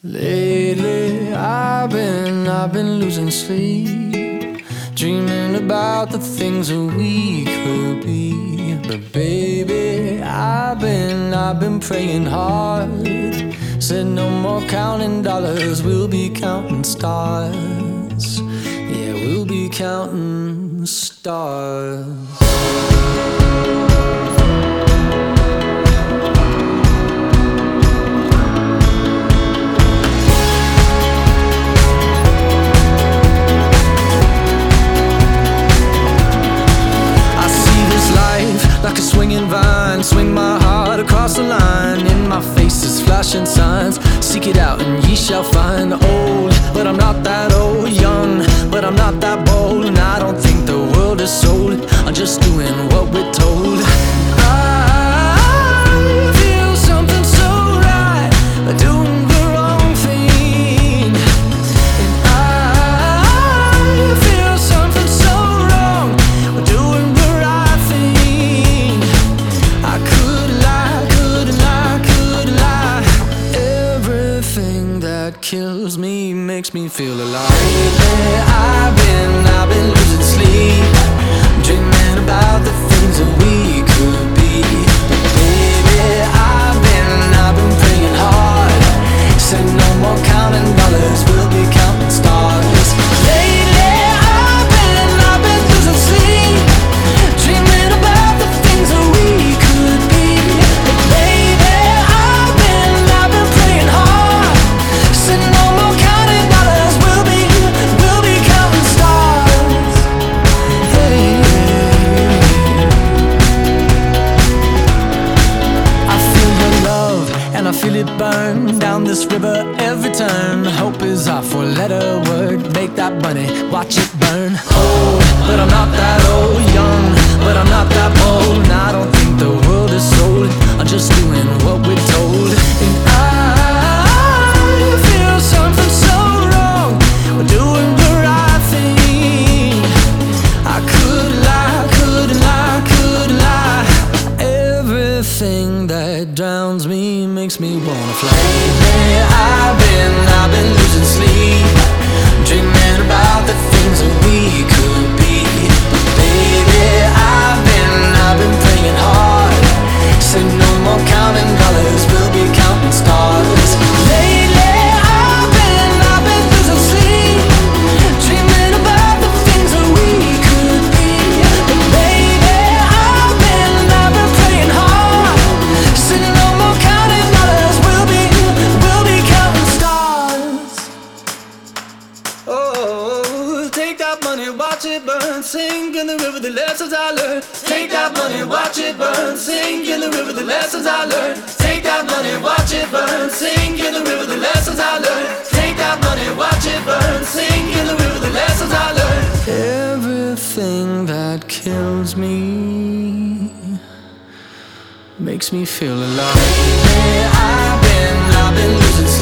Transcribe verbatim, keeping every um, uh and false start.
Lately, I've been, I've been losing sleep, dreaming about the things that we could be. But baby, I've been, I've been praying hard. Said no more counting dollars, we'll be counting stars. Yeah, we'll be counting stars. Like a swinging vine, swing my heart across the line. In my face is flashing signs, seek it out and ye shall find. Old, but I'm not that old. Young, but I'm not that bold. And I don't think the world is sold, I'm just doing what we're told. I feel something so right, doing the wrong thing. And I feel something so wrong, doing the right thing. I could lie, could lie, could lie. Everything that kills me makes me feel alive. Lately, I've been, I've been losing sleep, dreaming about the things that we could be. But baby, I've been, I've been praying hard. Said no more counting dollars, we'll be counting stars. Lately, I've been, I've been losing sleep, dreaming about the things that we could be. But baby, I've been, I've been praying hard. Said no more counting dollars, we'll be, we'll be counting stars. Hey, I feel your love and I feel it burn down this river every turn. Hope is our four-letter word. Make that money, watch it burn. Old, but I'm not that old. Young, but I'm not that bold. And I don't think the world is sold, I'm just doing what we're told. And I feel something so wrong, we're doing the right thing. I could lie, could lie, could lie. Everything that drowns me makes me wanna fly. Lately, I've been, I've been losing sleep, dreaming about the things that we could be. But baby, I've been, I've been praying hard. Said no more counting dollars, we'll be counting stars. Lately, I've been, I've been losing sleep, dreaming about the things that we could be. But baby, I've been, I've been praying hard. Said no more counting dollars, we'll be, we'll be counting stars. Oh, take that money, watch it burn, sink in the river, the lessons I learned. Take that money, watch it burn, sink in the river, the lessons I learned. Take that money, watch it burn, sink in the river, the lessons I learned. Take that money, watch it burn, sink in the river, the lessons I learned. Everything that kills me makes me feel alive. Lately, I've been, I've been losing sleep.